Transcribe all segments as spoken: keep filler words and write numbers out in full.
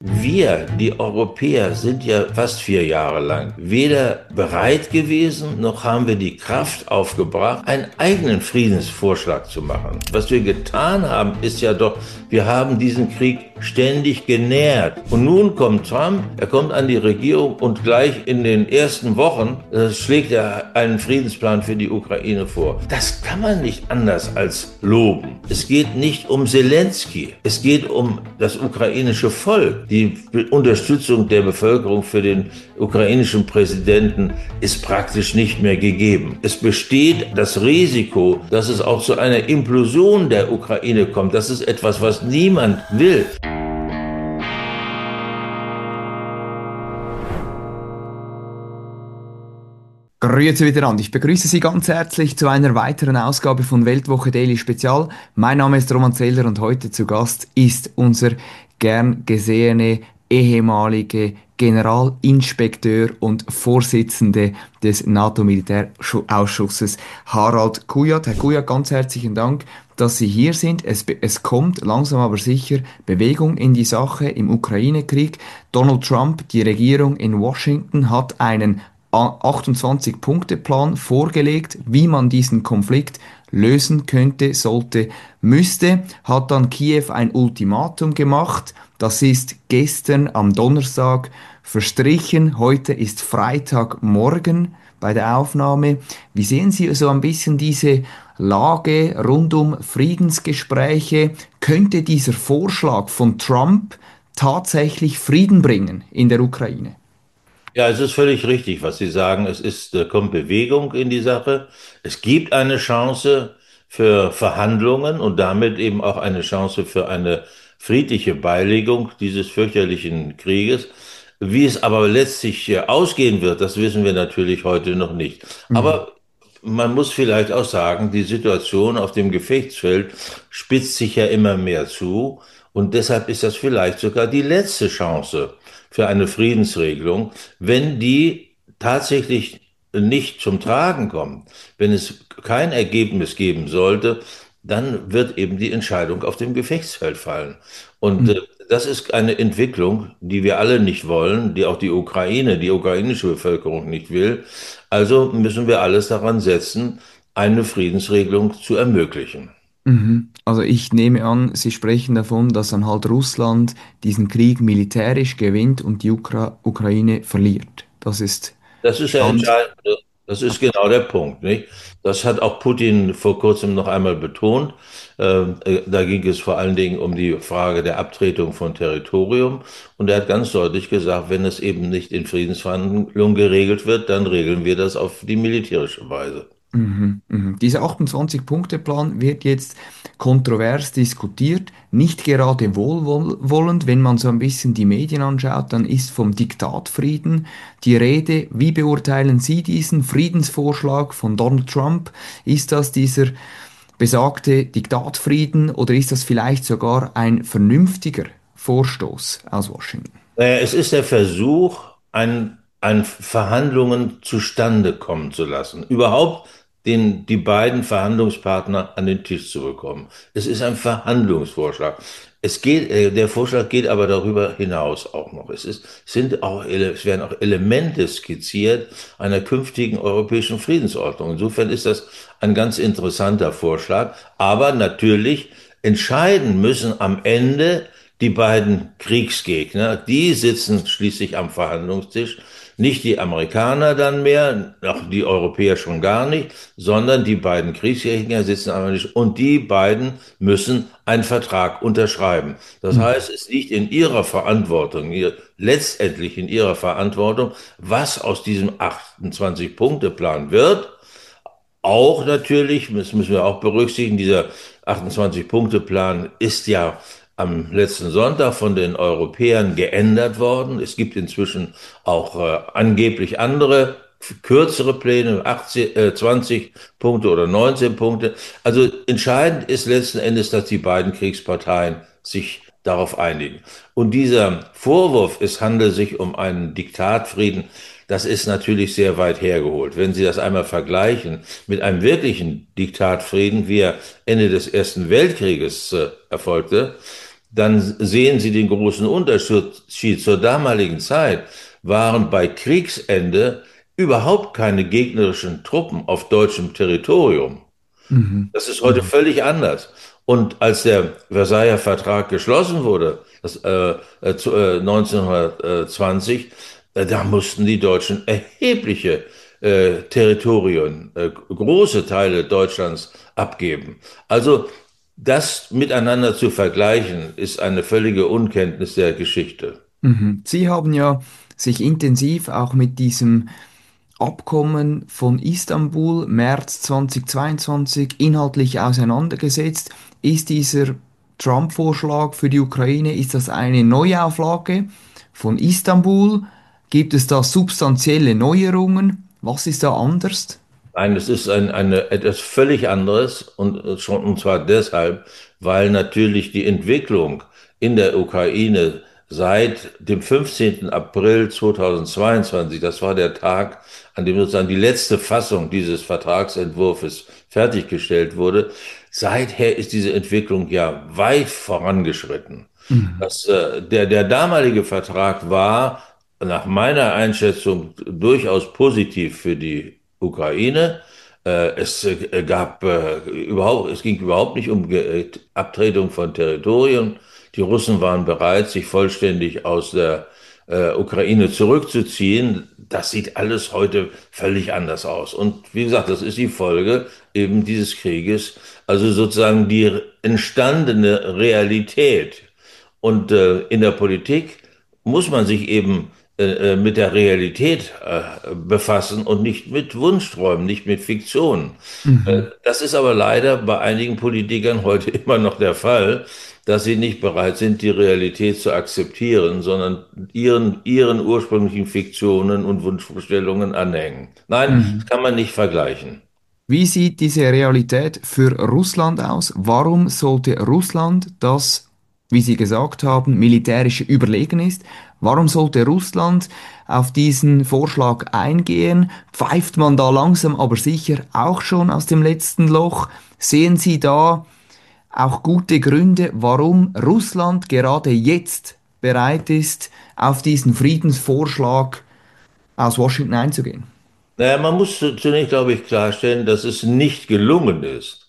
Wir, die Europäer, sind ja fast vier Jahre lang weder bereit gewesen, noch haben wir die Kraft aufgebracht, einen eigenen Friedensvorschlag zu machen. Was wir getan haben, ist ja doch, wir haben diesen Krieg ständig genährt. Und nun kommt Trump, er kommt an die Regierung und gleich in den ersten Wochen äh, schlägt er einen Friedensplan für die Ukraine vor. Das kann man nicht anders als loben. Es geht nicht um Zelensky, es geht um das ukrainische Volk. Die Unterstützung der Bevölkerung für den ukrainischen Präsidenten ist praktisch nicht mehr gegeben. Es besteht das Risiko, dass es auch zu einer Implosion der Ukraine kommt. Das ist etwas, was niemand will. Grüezi miteinander. Ich begrüße Sie ganz herzlich zu einer weiteren Ausgabe von Weltwoche Daily Spezial. Mein Name ist Roman Zeller und heute zu Gast ist unser gern gesehene ehemalige Generalinspekteur und Vorsitzende des NATO-Militärausschusses Harald Kujat. Herr Kujat, ganz herzlichen Dank, dass Sie hier sind. Es, es kommt langsam aber sicher Bewegung in die Sache im Ukraine-Krieg. Donald Trump, die Regierung in Washington, hat einen achtundzwanzig-Punkte-Plan vorgelegt, wie man diesen Konflikt lösen könnte, sollte, müsste, hat dann Kiew ein Ultimatum gemacht. Das ist gestern am Donnerstag verstrichen. Heute ist Freitagmorgen bei der Aufnahme. Wie sehen Sie so ein bisschen diese Lage rund um Friedensgespräche? Könnte dieser Vorschlag von Trump tatsächlich Frieden bringen in der Ukraine? Ja, es ist völlig richtig, was Sie sagen. Es ist, da kommt Bewegung in die Sache. Es gibt eine Chance für Verhandlungen und damit eben auch eine Chance für eine friedliche Beilegung dieses fürchterlichen Krieges. Wie es aber letztlich ausgehen wird, das wissen wir natürlich heute noch nicht. Mhm. Aber man muss vielleicht auch sagen, die Situation auf dem Gefechtsfeld spitzt sich ja immer mehr zu und deshalb ist das vielleicht sogar die letzte Chance für eine Friedensregelung, wenn die tatsächlich nicht zum Tragen kommt. Wenn es kein Ergebnis geben sollte, dann wird eben die Entscheidung auf dem Gefechtsfeld fallen. Und äh, Mhm. das ist eine Entwicklung, die wir alle nicht wollen, die auch die Ukraine, die ukrainische Bevölkerung nicht will. Also müssen wir alles daran setzen, eine Friedensregelung zu ermöglichen. Mhm. Also ich nehme an, Sie sprechen davon, dass dann halt Russland diesen Krieg militärisch gewinnt und die Ukra Ukraine verliert. Das ist Das ist ja Stand. entscheidend. Das ist genau der Punkt, nicht? Das hat auch Putin vor kurzem noch einmal betont. Ähm, äh, Da ging es vor allen Dingen um die Frage der Abtretung von Territorium. Und er hat ganz deutlich gesagt, wenn es eben nicht in Friedensverhandlungen geregelt wird, dann regeln wir das auf die militärische Weise. Mhm, mhm. Dieser achtundzwanzig-Punkte-Plan wird jetzt kontrovers diskutiert, nicht gerade wohlwollend. Wenn man so ein bisschen die Medien anschaut, dann ist vom Diktatfrieden die Rede. Wie beurteilen Sie diesen Friedensvorschlag von Donald Trump? Ist das dieser besagte Diktatfrieden oder ist das vielleicht sogar ein vernünftiger Vorstoß aus Washington? Naja, es ist der Versuch, ein, ein Verhandlungen zustande kommen zu lassen. Überhaupt den, die beiden Verhandlungspartner an den Tisch zu bekommen. Es ist ein Verhandlungsvorschlag. Es geht, äh, der Vorschlag geht aber darüber hinaus auch noch. Es ist, sind auch, Ele- es werden auch Elemente skizziert einer künftigen europäischen Friedensordnung. Insofern ist das ein ganz interessanter Vorschlag. Aber natürlich entscheiden müssen am Ende die beiden Kriegsgegner, die sitzen schließlich am Verhandlungstisch. Nicht die Amerikaner dann mehr, auch die Europäer schon gar nicht, sondern die beiden Kriegsgegner sitzen am Tisch und die beiden müssen einen Vertrag unterschreiben. Das Mhm. heißt, es liegt in ihrer Verantwortung, ihr, letztendlich in ihrer Verantwortung, was aus diesem achtundzwanzig-Punkte-Plan wird. Auch natürlich, das müssen wir auch berücksichtigen, dieser achtundzwanzig-Punkte-Plan ist ja am letzten Sonntag von den Europäern geändert worden. Es gibt inzwischen auch äh, angeblich andere, kürzere Pläne, achtzehn, äh, zwanzig Punkte oder neunzehn Punkte. Also entscheidend ist letzten Endes, dass die beiden Kriegsparteien sich darauf einigen. Und dieser Vorwurf, es handelt sich um einen Diktatfrieden, das ist natürlich sehr weit hergeholt. Wenn Sie das einmal vergleichen mit einem wirklichen Diktatfrieden, wie er Ende des Ersten Weltkrieges äh, erfolgte, dann sehen Sie den großen Unterschied. Zur damaligen Zeit waren bei Kriegsende überhaupt keine gegnerischen Truppen auf deutschem Territorium. Mhm. Das ist heute Mhm. völlig anders. Und als der Versailler Vertrag geschlossen wurde, das, äh, äh, zu- äh, neunzehnhundertzwanzig, äh, da mussten die Deutschen erhebliche äh, Territorien, äh, große Teile Deutschlands abgeben. Also das miteinander zu vergleichen, ist eine völlige Unkenntnis der Geschichte. Mhm. Sie haben ja sich intensiv auch mit diesem Abkommen von Istanbul März zweitausendzweiundzwanzig inhaltlich auseinandergesetzt. Ist dieser Trump-Vorschlag für die Ukraine, ist das eine Neuauflage von Istanbul? Gibt es da substanzielle Neuerungen? Was ist da anders? Nein, es ist ein, eine, etwas völlig anderes und, äh, schon, und zwar deshalb, weil natürlich die Entwicklung in der Ukraine seit dem fünfzehnten April zweitausendzweiundzwanzig, das war der Tag, an dem sozusagen die letzte Fassung dieses Vertragsentwurfs fertiggestellt wurde, seither ist diese Entwicklung ja weit vorangeschritten. Mhm. Das, äh, der, der damalige Vertrag war nach meiner Einschätzung durchaus positiv für die Ukraine. Äh, es äh, gab äh, überhaupt, es ging überhaupt nicht um Ge Abtretung von Territorien. Die Russen waren bereit, sich vollständig aus der äh, Ukraine zurückzuziehen. Das sieht alles heute völlig anders aus. Und wie gesagt, das ist die Folge eben dieses Krieges. Also sozusagen die entstandene Realität. Und äh, in der Politik muss man sich eben äh, äh, mit der Realität äh, befassen und nicht mit Wunschträumen, nicht mit Fiktionen. Äh, Mhm. das ist aber leider bei einigen Politikern heute immer noch der Fall, dass sie nicht bereit sind, die Realität zu akzeptieren, sondern ihren, ihren ursprünglichen Fiktionen und Wunschvorstellungen anhängen. Nein, das Mhm. kann man nicht vergleichen. Wie sieht diese Realität für Russland aus? Warum sollte Russland, das, wie Sie gesagt haben, militärisch überlegen ist, warum sollte Russland auf diesen Vorschlag eingehen? Pfeift man da langsam aber sicher auch schon aus dem letzten Loch? Sehen Sie da auch gute Gründe, warum Russland gerade jetzt bereit ist, auf diesen Friedensvorschlag aus Washington einzugehen? Naja, man muss zu- zunächst, glaube ich, klarstellen, dass es nicht gelungen ist,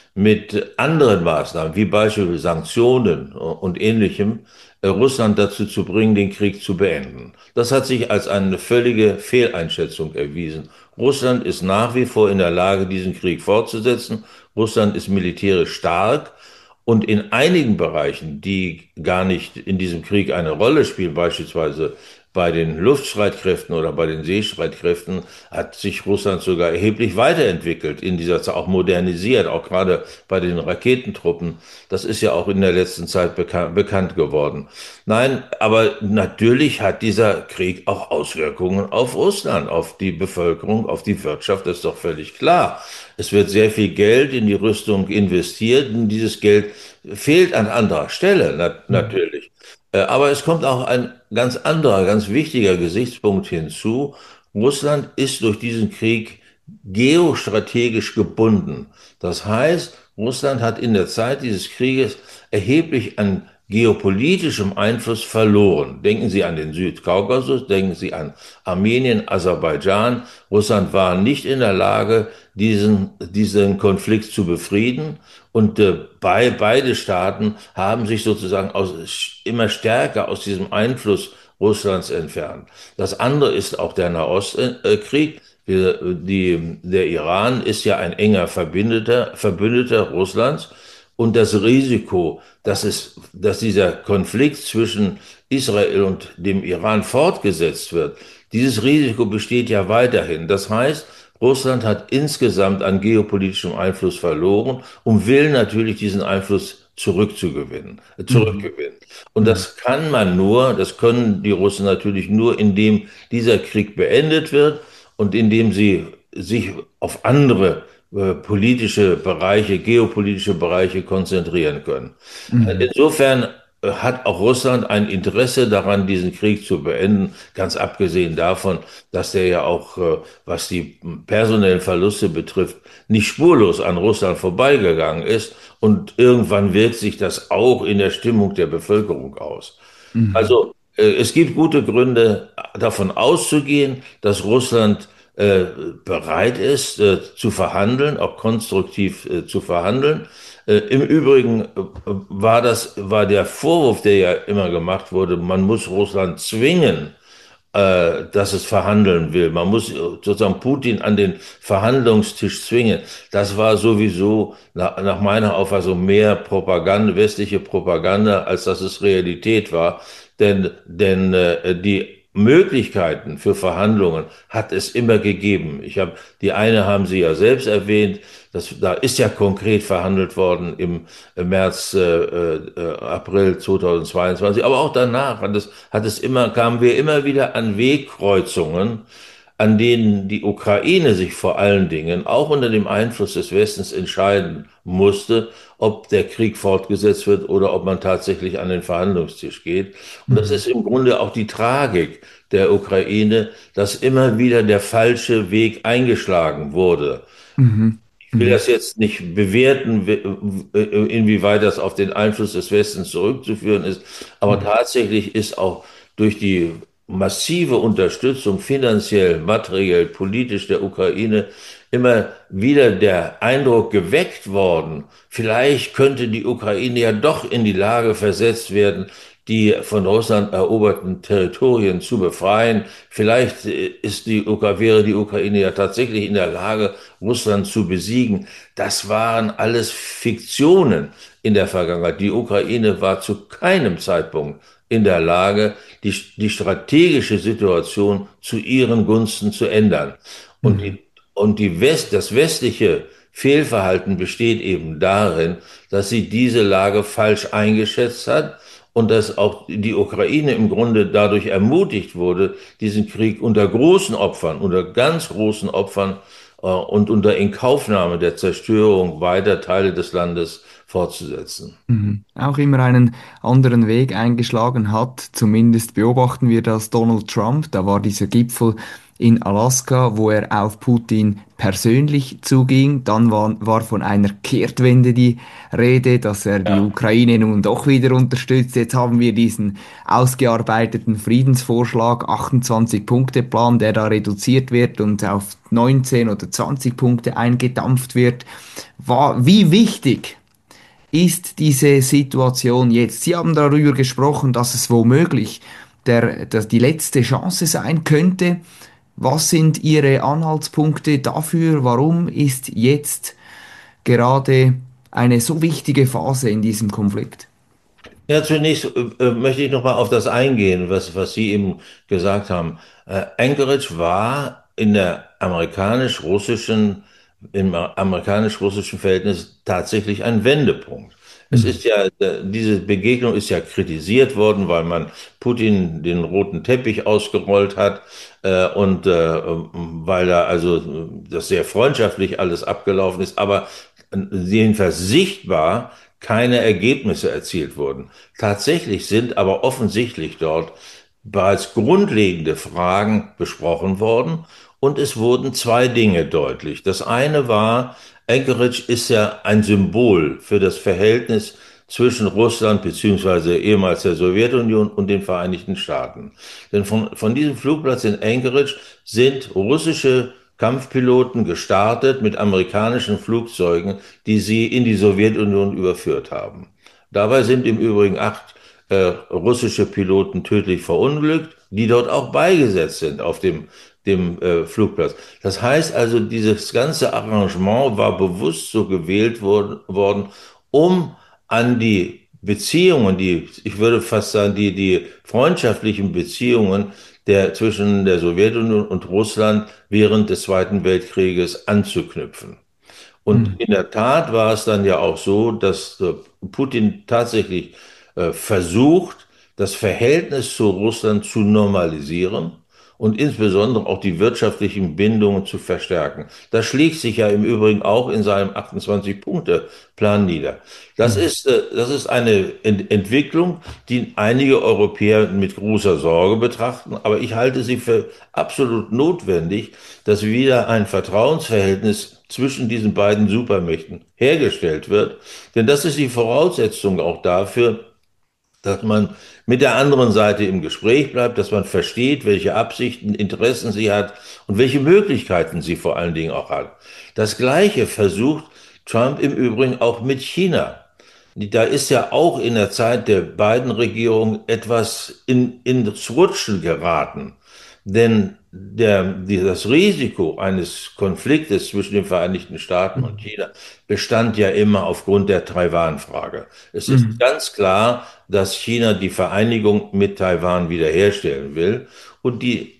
mit anderen Maßnahmen, wie beispielsweise Sanktionen und ähnlichem, äh, Russland dazu zu bringen, den Krieg zu beenden. Das hat sich als eine völlige Fehleinschätzung erwiesen. Russland ist nach wie vor in der Lage, diesen Krieg fortzusetzen. Russland ist militärisch stark. Und in einigen Bereichen, die gar nicht in diesem Krieg eine Rolle spielen, beispielsweise bei den Luftstreitkräften oder bei den Seestreitkräften, hat sich Russland sogar erheblich weiterentwickelt in dieser Zeit, auch modernisiert, auch gerade bei den Raketentruppen. Das ist ja auch in der letzten Zeit bekan bekannt geworden. Nein, aber natürlich hat dieser Krieg auch Auswirkungen auf Russland, auf die Bevölkerung, auf die Wirtschaft, das ist doch völlig klar. Es wird sehr viel Geld in die Rüstung investiert und dieses Geld fehlt an anderer Stelle, nat natürlich. Äh, Aber es kommt auch ein ganz anderer, ganz wichtiger Gesichtspunkt hinzu. Russland ist durch diesen Krieg geostrategisch gebunden. Das heißt, Russland hat in der Zeit dieses Krieges erheblich an geopolitischem Einfluss verloren. Denken Sie an den Südkaukasus, denken Sie an Armenien, Aserbaidschan. Russland war nicht in der Lage, diesen, diesen Konflikt zu befrieden. Und äh, bei, beide Staaten haben sich sozusagen aus, immer stärker aus diesem Einfluss Russlands entfernt. Das andere ist auch der Nahostkrieg. Wir, die, der Iran ist ja ein enger Verbündeter, Verbündeter Russlands. Und das Risiko, dass es, dass dieser Konflikt zwischen Israel und dem Iran fortgesetzt wird, dieses Risiko besteht ja weiterhin. Das heißt, Russland hat insgesamt an geopolitischem Einfluss verloren und will natürlich diesen Einfluss zurückzugewinnen, äh, Mhm. zurückgewinnen. Und Mhm. das kann man nur, das können die Russen natürlich nur, indem dieser Krieg beendet wird und indem sie sich auf andere äh, politische Bereiche, geopolitische Bereiche konzentrieren können. Äh, Mhm. Insofern hat auch Russland ein Interesse daran, diesen Krieg zu beenden, ganz abgesehen davon, dass der ja auch, äh, was die personellen Verluste betrifft, nicht spurlos an Russland vorbeigegangen ist. Und irgendwann wirkt sich das auch in der Stimmung der Bevölkerung aus. Mhm. Also äh, es gibt gute Gründe davon auszugehen, dass Russland äh, bereit ist äh, zu verhandeln, auch konstruktiv äh, zu verhandeln. Äh, Im Übrigen äh, war das, war der Vorwurf, der ja immer gemacht wurde, man muss Russland zwingen, äh, dass es verhandeln will. Man muss sozusagen Putin an den Verhandlungstisch zwingen. Das war sowieso nach, nach meiner Auffassung mehr Propaganda, westliche Propaganda, als dass es Realität war. Denn, denn äh, die Möglichkeiten für Verhandlungen hat es immer gegeben. Ich habe, die eine haben Sie ja selbst erwähnt, das, da ist ja konkret verhandelt worden im, im März, äh, äh, April zweitausendzweiundzwanzig, aber auch danach hat es, hat es immer, kamen wir immer wieder an Wegkreuzungen, an denen die Ukraine sich vor allen Dingen auch unter dem Einfluss des Westens entscheiden musste, ob der Krieg fortgesetzt wird oder ob man tatsächlich an den Verhandlungstisch geht. Und das Mhm. ist im Grunde auch die Tragik der Ukraine, dass immer wieder der falsche Weg eingeschlagen wurde. Mhm. Ich will Mhm. das jetzt nicht bewerten, inwieweit das auf den Einfluss des Westens zurückzuführen ist, aber Mhm. tatsächlich ist auch durch die massive Unterstützung finanziell, materiell, politisch der Ukraine immer wieder der Eindruck geweckt worden, vielleicht könnte die Ukraine ja doch in die Lage versetzt werden, die von Russland eroberten Territorien zu befreien. Vielleicht äh, ist die, Ukra- wäre die Ukraine ja tatsächlich in der Lage, Russland zu besiegen. Das waren alles Fiktionen in der Vergangenheit. Die Ukraine war zu keinem Zeitpunkt in der Lage, die, die strategische Situation zu ihren Gunsten zu ändern. Und Mhm. die, und die West, das westliche Fehlverhalten besteht eben darin, dass sie diese Lage falsch eingeschätzt hat und dass auch die Ukraine im Grunde dadurch ermutigt wurde, diesen Krieg unter großen Opfern, unter ganz großen Opfern äh, und unter Inkaufnahme der Zerstörung weiter Teile des Landes fortzusetzen. Mhm. Auch immer einen anderen Weg eingeschlagen hat. Zumindest beobachten wir das Donald Trump. Da war dieser Gipfel in Alaska, wo er auf Putin persönlich zuging. Dann war, war von einer Kehrtwende die Rede, dass er die Ja. Ukraine nun doch wieder unterstützt. Jetzt haben wir diesen ausgearbeiteten Friedensvorschlag, achtundzwanzig-Punkte-Plan, der da reduziert wird und auf neunzehn oder zwanzig Punkte eingedampft wird. War, wie wichtig ist diese Situation jetzt? Sie haben darüber gesprochen, dass es womöglich der, dass die letzte Chance sein könnte. Was sind Ihre Anhaltspunkte dafür? Warum ist jetzt gerade eine so wichtige Phase in diesem Konflikt? Ja, zunächst äh, äh, möchte ich nochmal auf das eingehen, was, was Sie eben gesagt haben. Äh, Anchorage war in der amerikanisch-russischen, im amerikanisch-russischen Verhältnis tatsächlich ein Wendepunkt. Es Mhm. ist ja, äh, diese Begegnung ist ja kritisiert worden, weil man Putin den roten Teppich ausgerollt hat, äh, und äh, weil da also äh, das sehr freundschaftlich alles abgelaufen ist, aber äh, jedenfalls sichtbar keine Ergebnisse erzielt wurden. Tatsächlich sind aber offensichtlich dort bereits grundlegende Fragen besprochen worden und es wurden zwei Dinge deutlich. Das eine war, Anchorage ist ja ein Symbol für das Verhältnis zwischen Russland beziehungsweise ehemals der Sowjetunion und den Vereinigten Staaten. Denn von, von diesem Flugplatz in Anchorage sind russische Kampfpiloten gestartet mit amerikanischen Flugzeugen, die sie in die Sowjetunion überführt haben. Dabei sind im Übrigen acht äh, russische Piloten tödlich verunglückt, die dort auch beigesetzt sind auf dem, dem äh, Flugplatz. Das heißt also, dieses ganze Arrangement war bewusst so gewählt worden, worden, um an die Beziehungen, die, ich würde fast sagen, die, die freundschaftlichen Beziehungen der, zwischen der Sowjetunion und Russland während des Zweiten Weltkrieges anzuknüpfen. Und Mhm. in der Tat war es dann ja auch so, dass äh, Putin tatsächlich äh, versucht, das Verhältnis zu Russland zu normalisieren und insbesondere auch die wirtschaftlichen Bindungen zu verstärken. Das schlägt sich ja im Übrigen auch in seinem achtundzwanzig-Punkte-Plan nieder. Das Mhm. ist, äh, das ist eine Ent Entwicklung, die einige Europäer mit großer Sorge betrachten, aber ich halte sie für absolut notwendig, dass wieder ein Vertrauensverhältnis zwischen diesen beiden Supermächten hergestellt wird. Denn das ist die Voraussetzung auch dafür, dass man mit der anderen Seite im Gespräch bleibt, dass man versteht, welche Absichten, Interessen sie hat und welche Möglichkeiten sie vor allen Dingen auch hat. Das Gleiche versucht Trump im Übrigen auch mit China. Da ist ja auch in der Zeit der beiden Regierungen etwas in, ins Rutschen geraten. Denn der, die, das Risiko eines Konfliktes zwischen den Vereinigten Staaten und Mhm. China bestand ja immer aufgrund der Taiwan-Frage. Es ist Mhm. ganz klar, dass China die Vereinigung mit Taiwan wiederherstellen will. Und die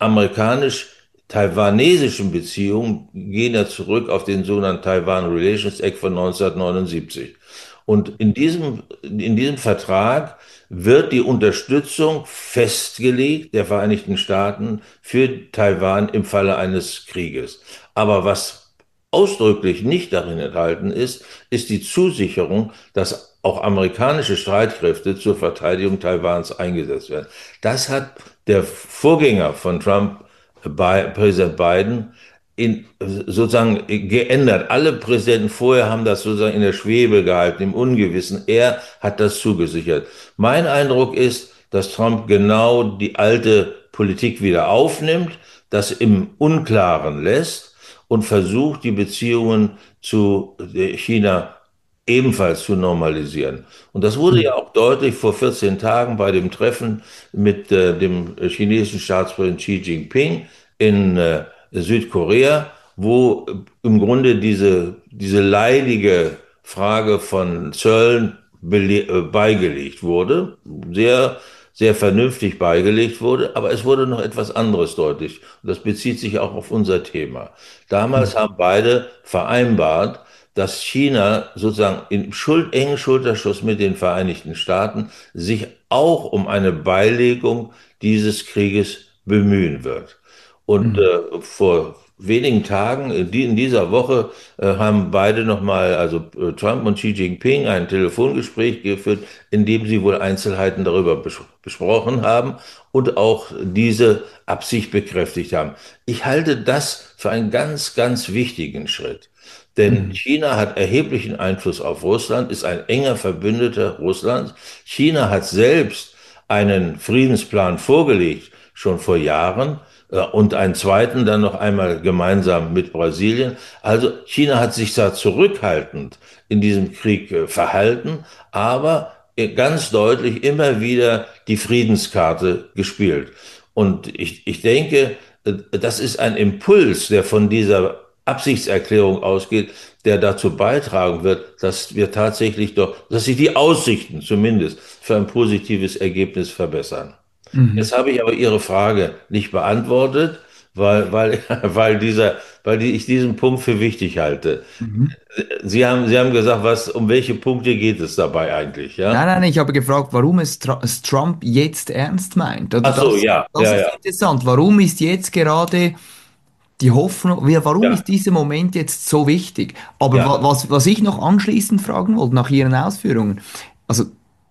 amerikanisch-taiwanesischen Beziehungen gehen ja zurück auf den sogenannten Taiwan Relations Act von neunzehnhundertneunundsiebzig. Und in diesem, in diesem Vertrag wird die Unterstützung festgelegt der Vereinigten Staaten für Taiwan im Falle eines Krieges. Aber was ausdrücklich nicht darin enthalten ist, ist die Zusicherung, dass auch amerikanische Streitkräfte zur Verteidigung Taiwans eingesetzt werden. Das hat der Vorgänger von Trump, Präsident Biden, in, sozusagen geändert. Alle Präsidenten vorher haben das sozusagen in der Schwebe gehalten, im Ungewissen. Er hat das zugesichert. Mein Eindruck ist, dass Trump genau die alte Politik wieder aufnimmt, das im Unklaren lässt und versucht, die Beziehungen zu China ebenfalls zu normalisieren. Und das wurde ja Mhm. auch deutlich vor vierzehn Tagen bei dem Treffen mit äh, dem chinesischen Staatspräsidenten Xi Jinping in äh, Südkorea, wo im Grunde diese, diese leidige Frage von Zöllen bele- äh, beigelegt wurde, sehr, sehr vernünftig beigelegt wurde, aber es wurde noch etwas anderes deutlich. Und das bezieht sich auch auf unser Thema. Damals Mhm. haben beide vereinbart, dass China sozusagen in Schuld, engen Schulterschluss mit den Vereinigten Staaten sich auch um eine Beilegung dieses Krieges bemühen wird. Und Mhm. äh, vor wenigen Tagen, in, die, in dieser Woche, äh, haben beide nochmal, also äh, Trump und Xi Jinping, ein Telefongespräch geführt, in dem sie wohl Einzelheiten darüber bes besprochen haben und auch diese Absicht bekräftigt haben. Ich halte das für einen ganz, ganz wichtigen Schritt. Denn Mhm. China hat erheblichen Einfluss auf Russland, ist ein enger Verbündeter Russlands. China hat selbst einen Friedensplan vorgelegt, schon vor Jahren, äh, und einen zweiten dann noch einmal gemeinsam mit Brasilien. Also China hat sich da zurückhaltend in diesem Krieg äh, verhalten, aber äh, ganz deutlich immer wieder die Friedenskarte gespielt. Und ich, ich denke, äh, das ist ein Impuls, der von dieser Absichtserklärung ausgeht, der dazu beitragen wird, dass wir tatsächlich doch, dass sich die Aussichten zumindest für ein positives Ergebnis verbessern. Jetzt Mhm. habe ich aber Ihre Frage nicht beantwortet, weil, weil, weil dieser, weil die, ich diesen Punkt für wichtig halte. Mhm. Sie haben, Sie haben gesagt, was, um welche Punkte geht es dabei eigentlich, Nein, ja? nein, ich habe gefragt, warum es, Tra es Trump jetzt ernst meint. Oder Ach so, das, ja, das ja, ist ja, interessant. Warum ist jetzt gerade die Hoffnung, wie- warum ja, ist dieser Moment jetzt so wichtig? Aber wa- ja. was, was ich noch anschließend fragen wollte, nach Ihren Ausführungen, also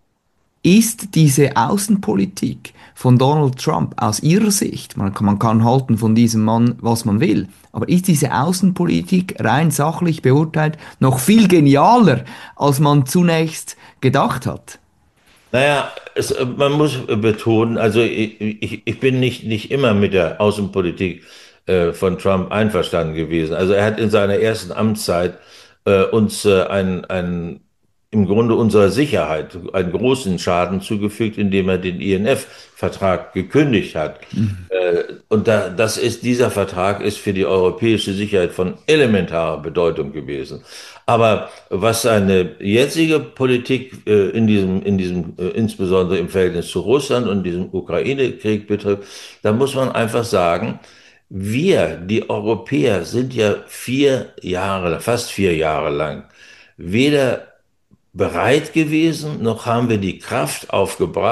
ist diese Außenpolitik von Donald Trump aus Ihrer Sicht, man kann, man kann halten von diesem Mann, was man will, aber ist diese Außenpolitik rein sachlich beurteilt noch viel genialer, als man zunächst gedacht hat? Naja, es, äh, man muss äh, betonen, also ich, ich, ich bin nicht, nicht immer mit der Außenpolitik äh, von Trump einverstanden gewesen. Also er hat in seiner ersten Amtszeit äh, uns äh, ein, ein, im Grunde unserer Sicherheit einen großen Schaden zugefügt, indem er den I N F-Vertrag gekündigt hat. Mhm. Äh, und da, das ist, dieser Vertrag ist für die europäische Sicherheit von elementarer Bedeutung gewesen. Aber was seine jetzige Politik äh, in diesem, in diesem, äh, insbesondere im Verhältnis zu Russland und diesem Ukraine-Krieg betrifft, da muss man einfach sagen, wir, die Europäer, sind ja vier Jahre, fast vier Jahre lang weder bereit gewesen, noch haben wir die Kraft aufgebracht,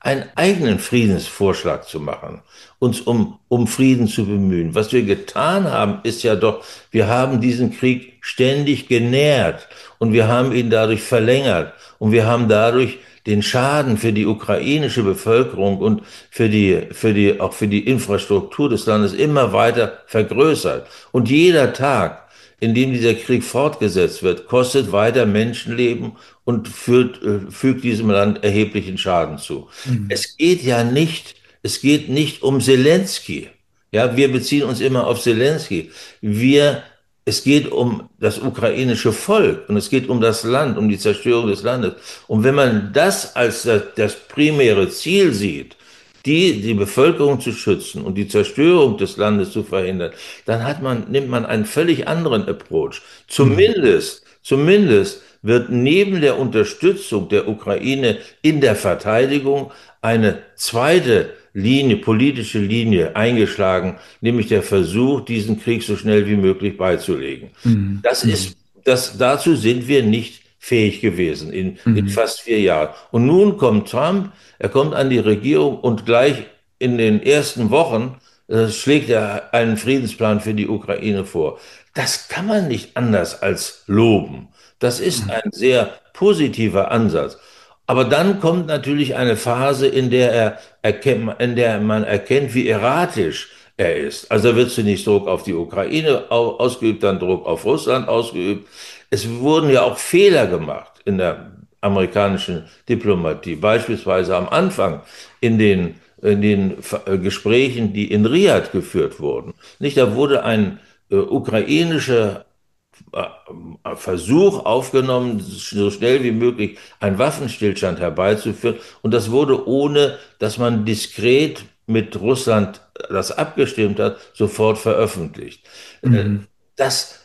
einen eigenen Friedensvorschlag zu machen, uns um, um Frieden zu bemühen. Was wir getan haben, ist ja doch, wir haben diesen Krieg ständig genährt und wir haben ihn dadurch verlängert und wir haben dadurch den Schaden für die ukrainische Bevölkerung und für die, für die, auch für die Infrastruktur des Landes immer weiter vergrößert. Und jeder Tag, in dem dieser Krieg fortgesetzt wird, kostet weiter Menschenleben und führt, äh, fügt diesem Land erheblichen Schaden zu. Mhm. Es geht ja nicht, es geht nicht um Zelensky. Ja, wir beziehen uns immer auf Zelensky. Wir, es geht um das ukrainische Volk und es geht um das Land, um die Zerstörung des Landes. Und wenn man das als das, das primäre Ziel sieht, die, die Bevölkerung zu schützen und die Zerstörung des Landes zu verhindern, dann hat man, nimmt man einen völlig anderen Approach. Mhm. Zumindest, zumindest wird neben der Unterstützung der Ukraine in der Verteidigung eine zweite Linie, politische Linie eingeschlagen, nämlich der Versuch, diesen Krieg so schnell wie möglich beizulegen. Mhm. Das Mhm. ist, das, dazu sind wir nicht fähig gewesen in, in Mhm. fast vier Jahren. Und nun kommt Trump, er kommt an die Regierung und gleich in den ersten Wochen äh, schlägt er einen Friedensplan für die Ukraine vor. Das kann man nicht anders als loben. Das ist Mhm. ein sehr positiver Ansatz. Aber dann kommt natürlich eine Phase, in der er erkennt, in der man erkennt, wie erratisch er ist. Also wird zunächst Druck auf die Ukraine ausgeübt, dann Druck auf Russland ausgeübt. Es wurden ja auch Fehler gemacht in der amerikanischen Diplomatie, beispielsweise am Anfang in den, in den Gesprächen, die in Riad geführt wurden. Nicht, da wurde ein äh, ukrainischer äh, Versuch aufgenommen, so schnell wie möglich einen Waffenstillstand herbeizuführen. Und das wurde ohne, dass man diskret mit Russland das abgestimmt hat, sofort veröffentlicht. Äh, Mhm. Das,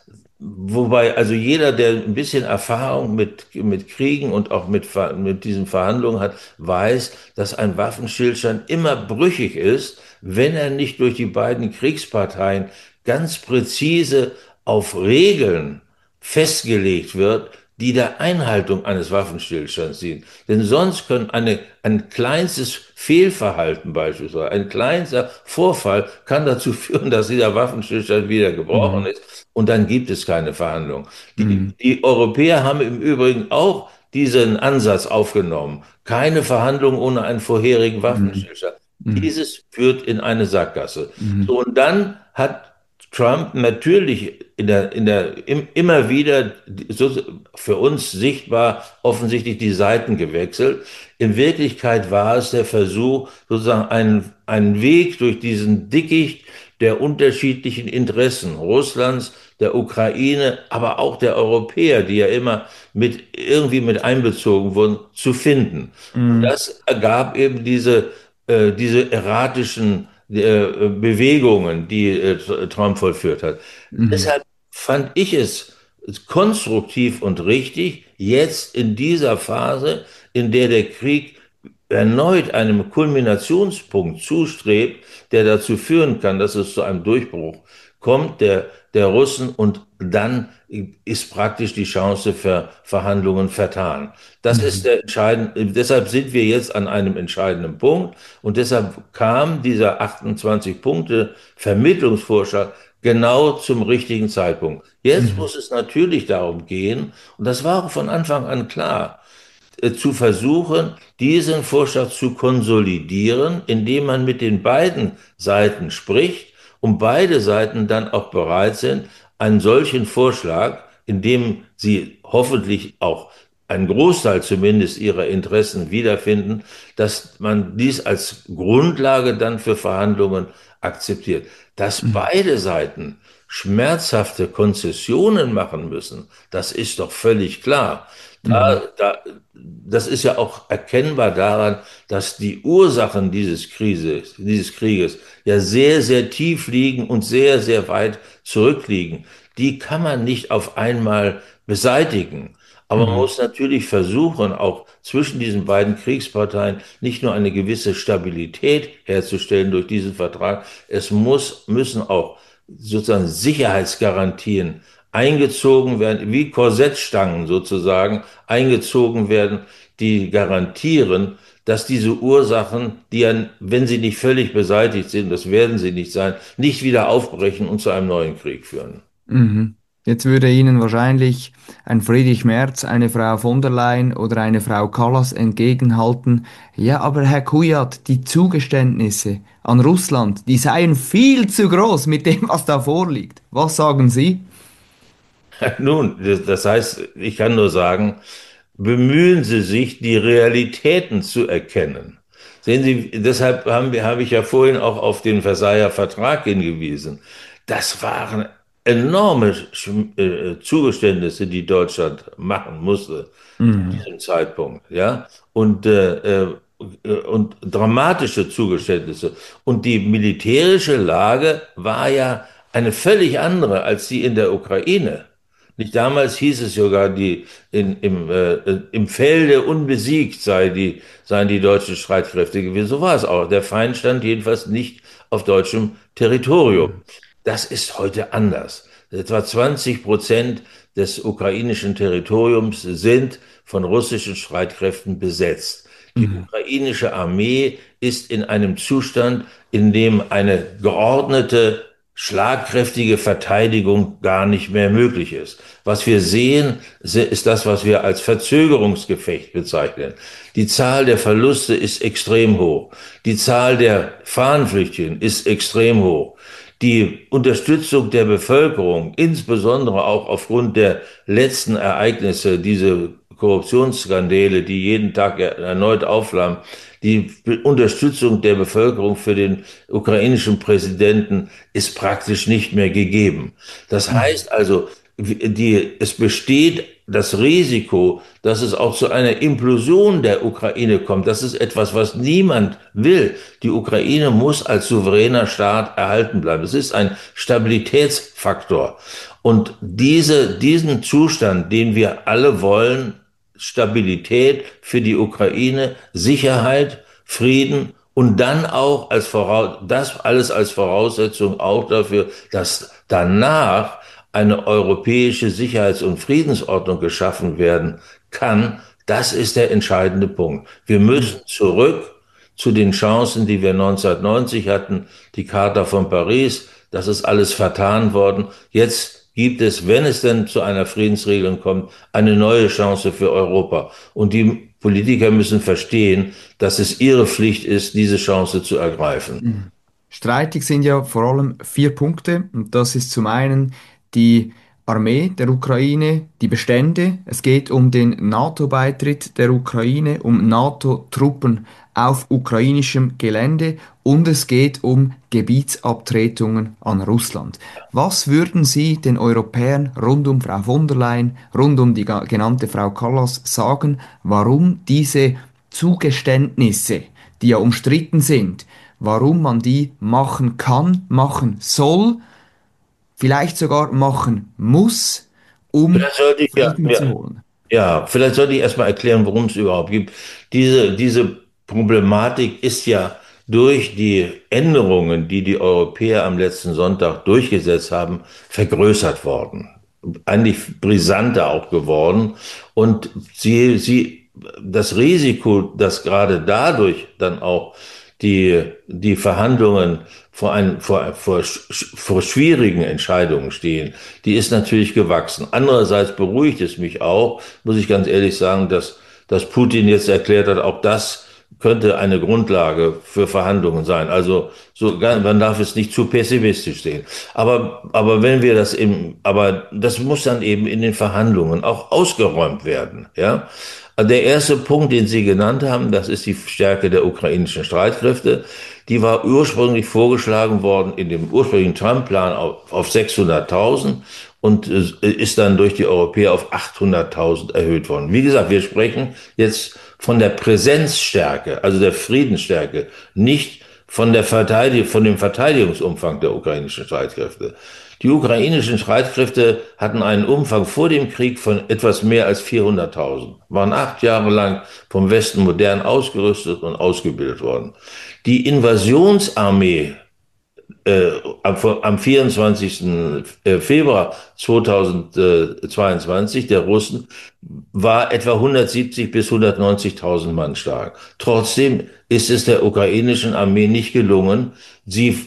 wobei also jeder, der ein bisschen Erfahrung mit, mit Kriegen und auch mit, mit diesen Verhandlungen hat, weiß, dass ein Waffenstillstand immer brüchig ist, wenn er nicht durch die beiden Kriegsparteien ganz präzise auf Regeln festgelegt wird, die der Einhaltung eines Waffenstillstands dienen. Denn sonst können eine, ein kleinstes Fehlverhalten beispielsweise, ein kleinster Vorfall kann dazu führen, dass dieser Waffenstillstand wieder gebrochen Mhm. ist und dann gibt es keine Verhandlung. Die, Mhm. die Europäer haben im Übrigen auch diesen Ansatz aufgenommen. Keine Verhandlung ohne einen vorherigen Mhm. Waffenstillstand. Mhm. Dieses führt in eine Sackgasse. Mhm. So, und dann hat Trump natürlich in der, in der, im, immer wieder so für uns sichtbar offensichtlich die Seiten gewechselt. In Wirklichkeit war es der Versuch, sozusagen einen, einen Weg durch diesen Dickicht der unterschiedlichen Interessen Russlands, der Ukraine, aber auch der Europäer, die ja immer mit, irgendwie mit einbezogen wurden, zu finden. Und Mhm. das ergab eben diese, äh, diese erratischen äh, Bewegungen, die äh, Trump vollführt hat. Mhm. Deshalb fand ich es konstruktiv und richtig, jetzt in dieser Phase, in der der Krieg erneut einem Kulminationspunkt zustrebt, der dazu führen kann, dass es zu einem Durchbruch kommt, der, der Russen, und dann ist praktisch die Chance für Verhandlungen vertan. Das ist Mhm. der entscheidende, deshalb sind wir jetzt an einem entscheidenden Punkt und deshalb kam dieser achtundzwanzig Punkte Vermittlungsvorschlag genau zum richtigen Zeitpunkt. Jetzt Mhm. muss es natürlich darum gehen, und das war auch von Anfang an klar, äh, zu versuchen, diesen Vorschlag zu konsolidieren, indem man mit den beiden Seiten spricht und beide Seiten dann auch bereit sind, einen solchen Vorschlag, in dem sie hoffentlich auch einen Großteil zumindest ihrer Interessen wiederfinden, dass man dies als Grundlage dann für Verhandlungen akzeptiert. Dass Mhm. beide Seiten schmerzhafte Konzessionen machen müssen, das ist doch völlig klar. Da, Mhm. da, das ist ja auch erkennbar daran, dass die Ursachen dieses Krieges, dieses Krieges ja sehr, sehr tief liegen und sehr, sehr weit zurückliegen. Die kann man nicht auf einmal beseitigen. Aber man Mhm. muss natürlich versuchen, auch zwischen diesen beiden Kriegsparteien nicht nur eine gewisse Stabilität herzustellen durch diesen Vertrag, es muss, müssen auch sozusagen Sicherheitsgarantien eingezogen werden, wie Korsettstangen sozusagen eingezogen werden, die garantieren, dass diese Ursachen, die ja, wenn sie nicht völlig beseitigt sind, das werden sie nicht sein, nicht wieder aufbrechen und zu einem neuen Krieg führen. Mhm. Jetzt würde Ihnen wahrscheinlich ein Friedrich Merz, eine Frau von der Leyen oder eine Frau Kallas entgegenhalten. Ja, aber Herr Kujat, die Zugeständnisse an Russland, die seien viel zu groß mit dem, was da vorliegt. Was sagen Sie? Nun, das das heißt, ich kann nur sagen, bemühen Sie sich, die Realitäten zu erkennen. Sehen Sie, deshalb haben wir, habe ich ja vorhin auch auf den Versailler Vertrag hingewiesen. Das waren enorme Schm- äh, Zugeständnisse, die Deutschland machen musste zu Mhm. diesem Zeitpunkt, ja, und, äh, äh, und dramatische Zugeständnisse. Und die militärische Lage war ja eine völlig andere als die in der Ukraine. Nicht damals hieß es sogar, die in, im, äh, im Felde unbesiegt sei die, seien die deutschen Streitkräfte gewesen. So war es auch. Der Feind stand jedenfalls nicht auf deutschem Territorium. Das ist heute anders. Etwa zwanzig Prozent des ukrainischen Territoriums sind von russischen Streitkräften besetzt. Die Mhm. ukrainische Armee ist in einem Zustand, in dem eine geordnete, schlagkräftige Verteidigung gar nicht mehr möglich ist. Was wir sehen, ist das, was wir als Verzögerungsgefecht bezeichnen. Die Zahl der Verluste ist extrem hoch. Die Zahl der Fahnenflüchtlinge ist extrem hoch. Die Unterstützung der Bevölkerung, insbesondere auch aufgrund der letzten Ereignisse, diese Korruptionsskandale, die jeden Tag erneut aufflammen, die Unterstützung der Bevölkerung für den ukrainischen Präsidenten ist praktisch nicht mehr gegeben. Das Mhm. heißt also, die, es besteht das Risiko, dass es auch zu einer Implosion der Ukraine kommt. Das ist etwas, was niemand will. Die Ukraine muss als souveräner Staat erhalten bleiben. Es ist ein Stabilitätsfaktor. Und diese, diesen Zustand, den wir alle wollen, Stabilität für die Ukraine, Sicherheit, Frieden und dann auch als Voraus das alles als Voraussetzung auch dafür, dass danach eine europäische Sicherheits- und Friedensordnung geschaffen werden kann. Das ist der entscheidende Punkt. Wir müssen zurück zu den Chancen, die wir neunzehnhundertneunzig hatten, die Charta von Paris. Das ist alles vertan worden. Jetzt gibt es, wenn es denn zu einer Friedensregelung kommt, eine neue Chance für Europa. Und die Politiker müssen verstehen, dass es ihre Pflicht ist, diese Chance zu ergreifen. Mhm. Streitig sind ja vor allem vier Punkte und das ist zum einen die Armee der Ukraine, die Bestände. Es geht um den NATO-Beitritt der Ukraine, um NATO-Truppen auf ukrainischem Gelände und es geht um Gebietsabtretungen an Russland. Was würden Sie den Europäern rund um Frau von der Leyen, rund um die ga- genannte Frau Kallas sagen, warum diese Zugeständnisse, die ja umstritten sind, warum man die machen kann, machen soll, vielleicht sogar machen muss, um Vielleicht sollte ich ja, Frieden ja, zu holen. ja, vielleicht sollte ich erstmal erklären, worum es überhaupt gibt. Diese, diese Problematik ist ja durch die Änderungen, die die Europäer am letzten Sonntag durchgesetzt haben, vergrößert worden. Eigentlich brisanter auch geworden. Und sie, sie, das Risiko, dass gerade dadurch dann auch die, die Verhandlungen vor, ein, vor, vor, vor schwierigen Entscheidungen stehen, die ist natürlich gewachsen. Andererseits beruhigt es mich auch, muss ich ganz ehrlich sagen, dass, dass Putin jetzt erklärt hat, auch das könnte eine Grundlage für Verhandlungen sein. Also so, man darf es nicht zu pessimistisch sehen. Aber, aber wenn wir das eben, aber das muss dann eben in den Verhandlungen auch ausgeräumt werden, ja. Der erste Punkt, den Sie genannt haben, das ist die Stärke der ukrainischen Streitkräfte. Die war ursprünglich vorgeschlagen worden in dem ursprünglichen Trump-Plan auf, auf sechshunderttausend und äh, ist dann durch die Europäer auf achthunderttausend erhöht worden. Wie gesagt, wir sprechen jetzt von der Präsenzstärke, also der Friedensstärke, nicht von der Verteidigung, von dem Verteidigungsumfang der ukrainischen Streitkräfte. Die ukrainischen Streitkräfte hatten einen Umfang vor dem Krieg von etwas mehr als vierhunderttausend, waren acht Jahre lang vom Westen modern ausgerüstet und ausgebildet worden. Die Invasionsarmee äh, am, am vierundzwanzigsten Februar zweitausendzweiundzwanzig der Russen war etwa hundertsiebzig bis hundertneunzigtausend Mann stark. Trotzdem ist es der ukrainischen Armee nicht gelungen, sie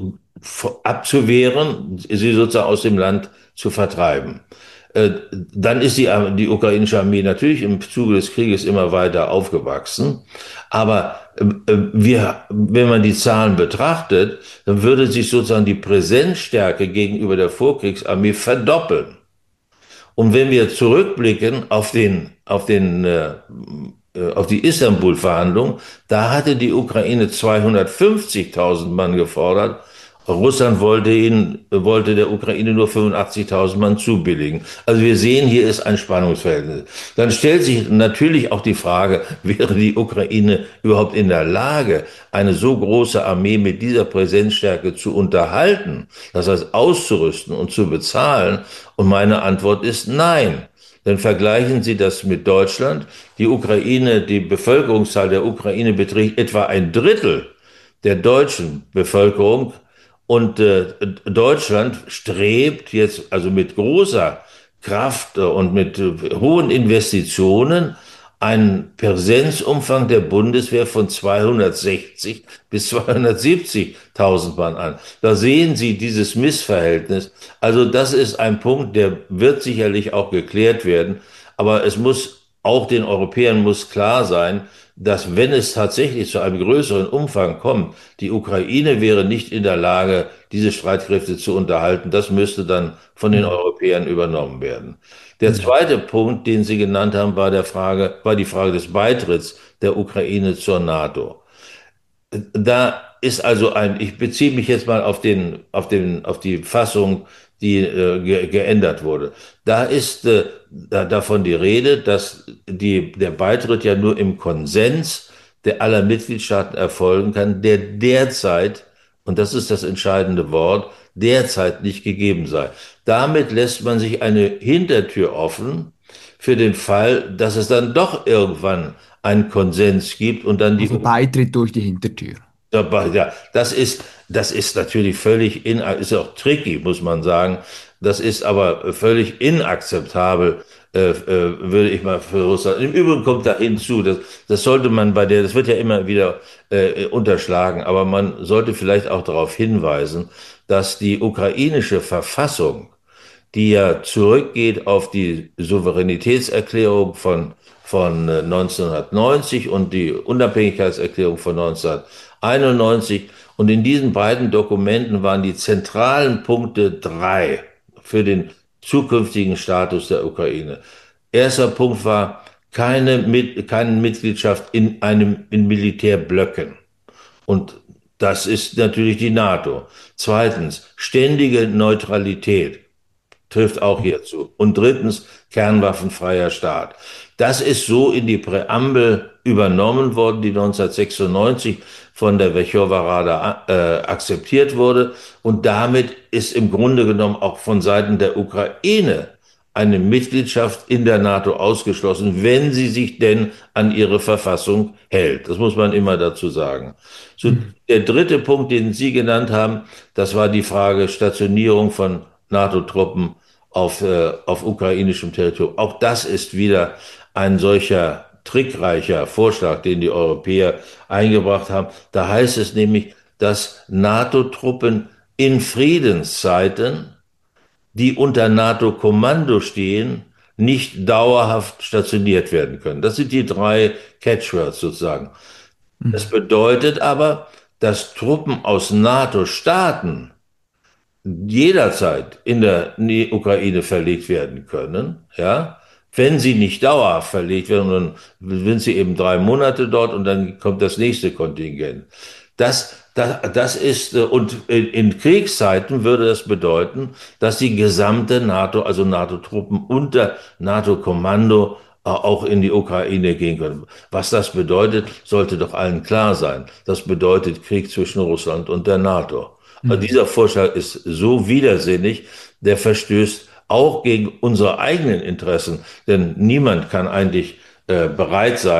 abzuwehren, sie sozusagen aus dem Land zu vertreiben. Äh, Dann ist die, die ukrainische Armee natürlich im Zuge des Krieges immer weiter aufgewachsen. Aber äh, wir, wenn man die Zahlen betrachtet, dann würde sich sozusagen die Präsenzstärke gegenüber der Vorkriegsarmee verdoppeln. Und wenn wir zurückblicken auf den, auf den, äh, auf die Istanbul-Verhandlungen, da hatte die Ukraine zweihundertfünfzigtausend Mann gefordert. Russland wollte ihn, wollte der Ukraine nur fünfundachtzigtausend Mann zubilligen. Also wir sehen, hier ist ein Spannungsverhältnis. Dann stellt sich natürlich auch die Frage, wäre die Ukraine überhaupt in der Lage, eine so große Armee mit dieser Präsenzstärke zu unterhalten, das heißt auszurüsten und zu bezahlen? Und meine Antwort ist nein. Dann vergleichen Sie das mit Deutschland. Die Ukraine, die Bevölkerungszahl der Ukraine beträgt etwa ein Drittel der deutschen Bevölkerung. Und äh, Deutschland strebt jetzt also mit großer Kraft und mit äh, hohen Investitionen einen Präsenzumfang der Bundeswehr von zweihundertsechzig bis zweihundertsiebzigtausend Mann an. Da sehen Sie dieses Missverhältnis. Also das ist ein Punkt, der wird sicherlich auch geklärt werden. Aber es muss auch den Europäern muss klar sein, dass wenn es tatsächlich zu einem größeren Umfang kommt, die Ukraine wäre nicht in der Lage, diese Streitkräfte zu unterhalten. Das müsste dann von den Europäern übernommen werden. Der zweite Punkt, den Sie genannt haben, war der Frage, war die Frage des Beitritts der Ukraine zur NATO. Da ist also ein, ich beziehe mich jetzt mal auf den, auf den, auf die Fassung, die äh, ge geändert wurde. Da ist äh, da, davon die Rede, dass die, der Beitritt ja nur im Konsens der aller Mitgliedstaaten erfolgen kann, der derzeit, und das ist das entscheidende Wort, derzeit nicht gegeben sei. Damit lässt man sich eine Hintertür offen für den Fall, dass es dann doch irgendwann einen Konsens gibt und dann die Also Beitritt durch die Hintertür. ja, das ist, das ist natürlich völlig in, ist ja auch tricky, muss man sagen. Das ist aber völlig inakzeptabel, äh, äh, würde ich mal für Russland. Im Übrigen kommt da hinzu, das, das sollte man bei der, das wird ja immer wieder äh, unterschlagen, aber man sollte vielleicht auch darauf hinweisen, dass die ukrainische Verfassung, die ja zurückgeht auf die Souveränitätserklärung von, von neunzehnhundertneunzig und die Unabhängigkeitserklärung von neunzehnhunderteinundneunzig. Und in diesen beiden Dokumenten waren die zentralen Punkte drei für den zukünftigen Status der Ukraine. Erster Punkt war keine, Mit keine Mitgliedschaft in einem, in Militärblöcken. Und das ist natürlich die NATO. Zweitens, ständige Neutralität trifft auch hierzu. Und drittens, kernwaffenfreier Staat. Das ist so in die Präambel übernommen worden, die neunzehnhundertsechsundneunzig von der Werchower Rada äh, akzeptiert wurde. Und damit ist im Grunde genommen auch von Seiten der Ukraine eine Mitgliedschaft in der NATO ausgeschlossen, wenn sie sich denn an ihre Verfassung hält. Das muss man immer dazu sagen. So, der dritte Punkt, den Sie genannt haben, das war die Frage Stationierung von NATO-Truppen auf, äh, auf ukrainischem Territorium. Auch das ist wieder ein solcher trickreicher Vorschlag, den die Europäer eingebracht haben. Da heißt es nämlich, dass NATO-Truppen in Friedenszeiten, die unter NATO-Kommando stehen, nicht dauerhaft stationiert werden können. Das sind die drei Catchwords sozusagen. Das bedeutet aber, dass Truppen aus NATO-Staaten jederzeit in der Ukraine verlegt werden können, ja, wenn sie nicht dauerhaft verlegt werden, dann sind sie eben drei Monate dort und dann kommt das nächste Kontingent. Das, das, das ist, und in, in Kriegszeiten würde das bedeuten, dass die gesamte NATO, also NATO-Truppen unter NATO-Kommando auch in die Ukraine gehen können. Was das bedeutet, sollte doch allen klar sein. Das bedeutet Krieg zwischen Russland und der NATO. Also dieser Vorschlag ist so widersinnig, der verstößt auch gegen unsere eigenen Interessen, denn niemand kann eigentlich äh, bereit sein,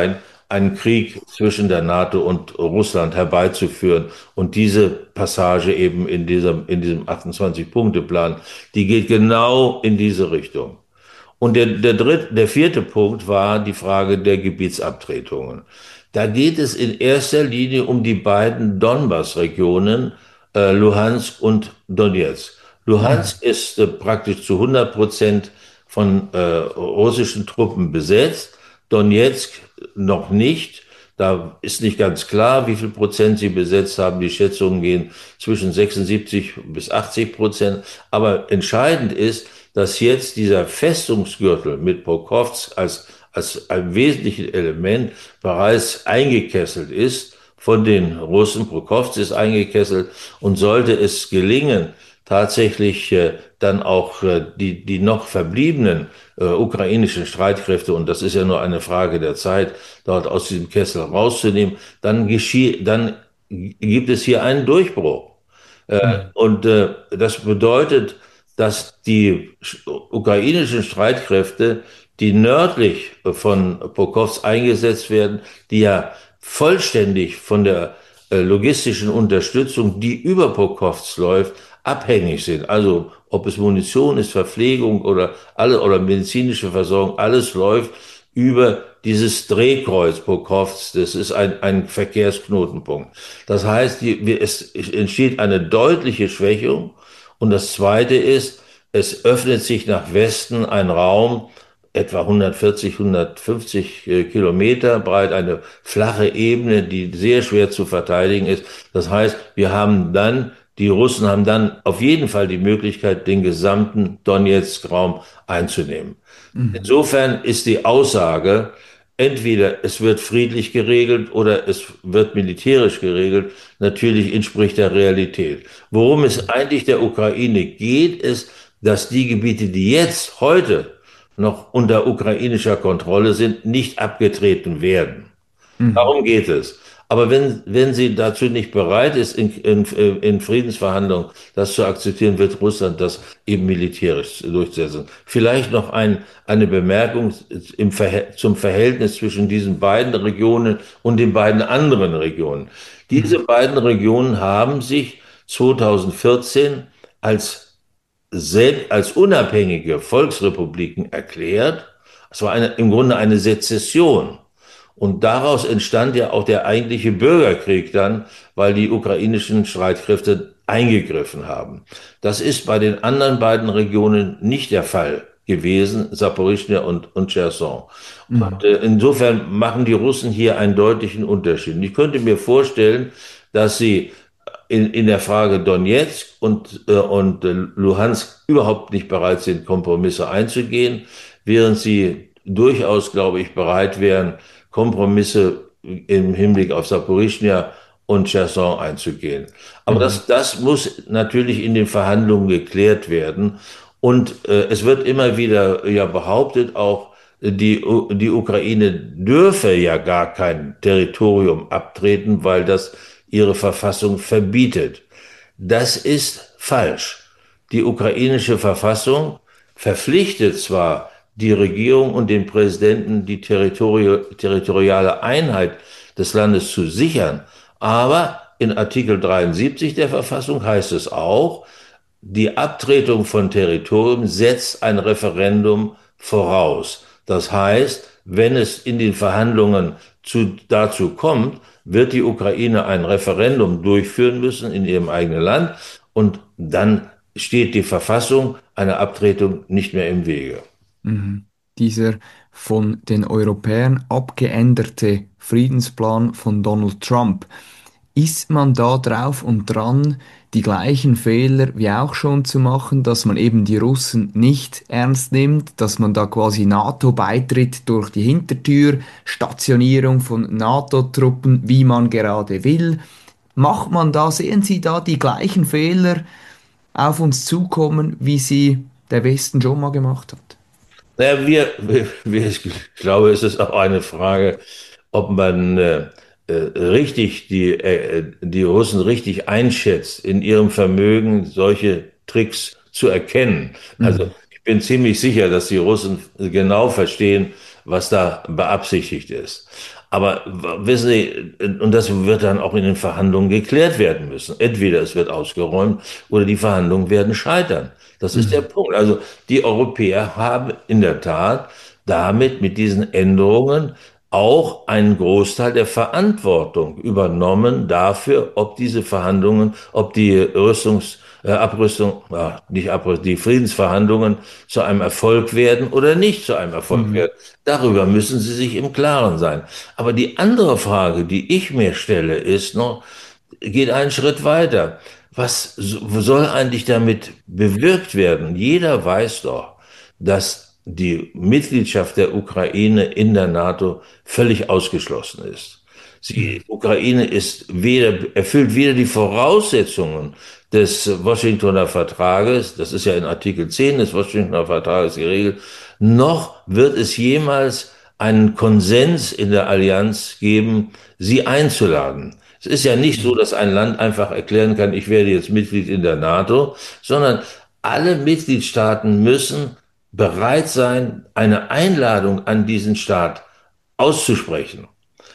einen Krieg zwischen der NATO und Russland herbeizuführen. Und diese Passage eben in diesem, in diesem achtundzwanzig-Punkte-Plan, die geht genau in diese Richtung. Und der, der dritte, der vierte Punkt war die Frage der Gebietsabtretungen. Da geht es in erster Linie um die beiden Donbass-Regionen, äh, Luhansk und Donetsk. Mhm. Luhansk ist äh, praktisch zu hundert Prozent von äh, russischen Truppen besetzt, Donetsk noch nicht. Da ist nicht ganz klar, wie viel Prozent sie besetzt haben. Die Schätzungen gehen zwischen sechsundsiebzig bis achtzig Prozent. Aber entscheidend ist, dass jetzt dieser Festungsgürtel mit Pokrovsk als, als ein wesentliches Element bereits eingekesselt ist von den Russen. Pokrovsk ist eingekesselt und sollte es gelingen, tatsächlich äh, dann auch äh, die, die noch verbliebenen äh, ukrainischen Streitkräfte, und das ist ja nur eine Frage der Zeit, dort aus diesem Kessel rauszunehmen, dann geschieht, dann gibt es hier einen Durchbruch. Äh, Mhm. und äh, das bedeutet, dass die ukrainischen Streitkräfte, die nördlich von Pokrovsk eingesetzt werden, die ja vollständig von der äh, logistischen Unterstützung, die über Pokrovsk läuft, abhängig sind. Also ob es Munition ist, Verpflegung oder alle oder medizinische Versorgung, alles läuft über dieses Drehkreuz Pokrovsk. Das ist ein, ein Verkehrsknotenpunkt. Das heißt, die, es entsteht eine deutliche Schwächung. Und das Zweite ist, es öffnet sich nach Westen ein Raum, etwa hundertvierzig, hundertfünfzig äh, Kilometer breit, eine flache Ebene, die sehr schwer zu verteidigen ist. Das heißt, wir haben dann, die Russen haben dann auf jeden Fall die Möglichkeit, den gesamten Donetsk-Raum einzunehmen. Mhm. Insofern ist die Aussage, entweder es wird friedlich geregelt oder es wird militärisch geregelt, natürlich entspricht der Realität. Worum es eigentlich der Ukraine geht, ist, dass die Gebiete, die jetzt heute noch unter ukrainischer Kontrolle sind, nicht abgetreten werden. Mhm. Darum geht es. Aber wenn, wenn sie dazu nicht bereit ist, in, in, in Friedensverhandlungen das zu akzeptieren, wird Russland das eben militärisch durchsetzen. Vielleicht noch ein, eine Bemerkung im Verhält, zum Verhältnis zwischen diesen beiden Regionen und den beiden anderen Regionen. Diese Mhm. beiden Regionen haben sich zweitausendvierzehn als, sel- als unabhängige Volksrepubliken erklärt. Es war eine, im Grunde eine Sezession. Und daraus entstand ja auch der eigentliche Bürgerkrieg dann, weil die ukrainischen Streitkräfte eingegriffen haben. Das ist bei den anderen beiden Regionen nicht der Fall gewesen, Saporischschja und, und Cherson. Und Mhm. äh, insofern machen die Russen hier einen deutlichen Unterschied. Und ich könnte mir vorstellen, dass sie in, in der Frage Donetsk und, äh, und äh, Luhansk überhaupt nicht bereit sind, Kompromisse einzugehen, während sie durchaus, glaube ich, bereit wären, Kompromisse im Hinblick auf Saporischschja und Cherson einzugehen. Aber Mhm. das, das muss natürlich in den Verhandlungen geklärt werden. Und äh, es wird immer wieder ja behauptet, auch die, die Ukraine dürfe ja gar kein Territorium abtreten, weil das ihre Verfassung verbietet. Das ist falsch. Die ukrainische Verfassung verpflichtet zwar die Regierung und den Präsidenten, die territori territoriale Einheit des Landes zu sichern, aber in Artikel dreiundsiebzig der Verfassung heißt es auch, die Abtretung von Territorium setzt ein Referendum voraus. Das heißt, wenn es in den Verhandlungen zu, dazu kommt, wird die Ukraine ein Referendum durchführen müssen in ihrem eigenen Land und dann steht die Verfassung einer Abtretung nicht mehr im Wege. Mhm. Dieser von den Europäern abgeänderte Friedensplan von Donald Trump. Ist man da drauf und dran, die gleichen Fehler wie auch schon zu machen, dass man eben die Russen nicht ernst nimmt, dass man da quasi NATO beitritt durch die Hintertür, Stationierung von NATO-Truppen, wie man gerade will? Macht man da, sehen Sie da die gleichen Fehler auf uns zukommen, wie sie der Westen schon mal gemacht hat? Naja, wir, wir, wir, ich glaube, es ist auch eine Frage, ob man äh, äh, richtig die, äh, die Russen richtig einschätzt in ihrem Vermögen, solche Tricks zu erkennen. Also Mhm. ich bin ziemlich sicher, dass die Russen genau verstehen, was da beabsichtigt ist. Aber w- wissen Sie, und das wird dann auch in den Verhandlungen geklärt werden müssen. Entweder es wird ausgeräumt oder die Verhandlungen werden scheitern. Das ist der Mhm. Punkt. Also die Europäer haben in der Tat damit mit diesen Änderungen auch einen Großteil der Verantwortung übernommen dafür, ob diese Verhandlungen, ob die Rüstungs, äh, Abrüstung, äh, nicht Abrüstung, die Friedensverhandlungen zu einem Erfolg werden oder nicht zu einem Erfolg Mhm. werden. Darüber müssen sie sich im Klaren sein. Aber die andere Frage, die ich mir stelle, ist noch, geht einen Schritt weiter. Was so- soll eigentlich damit bewirkt werden? Jeder weiß doch, dass die Mitgliedschaft der Ukraine in der NATO völlig ausgeschlossen ist. Sie, Mhm. Ukraine ist weder, erfüllt weder die Voraussetzungen des Washingtoner Vertrages, das ist ja in Artikel zehn des Washingtoner Vertrages geregelt, noch wird es jemals einen Konsens in der Allianz geben, sie einzuladen. Es ist ja nicht so, Mhm. dass ein Land einfach erklären kann, ich werde jetzt Mitglied in der NATO, sondern alle Mitgliedstaaten müssen bereit sein, eine Einladung an diesen Staat auszusprechen.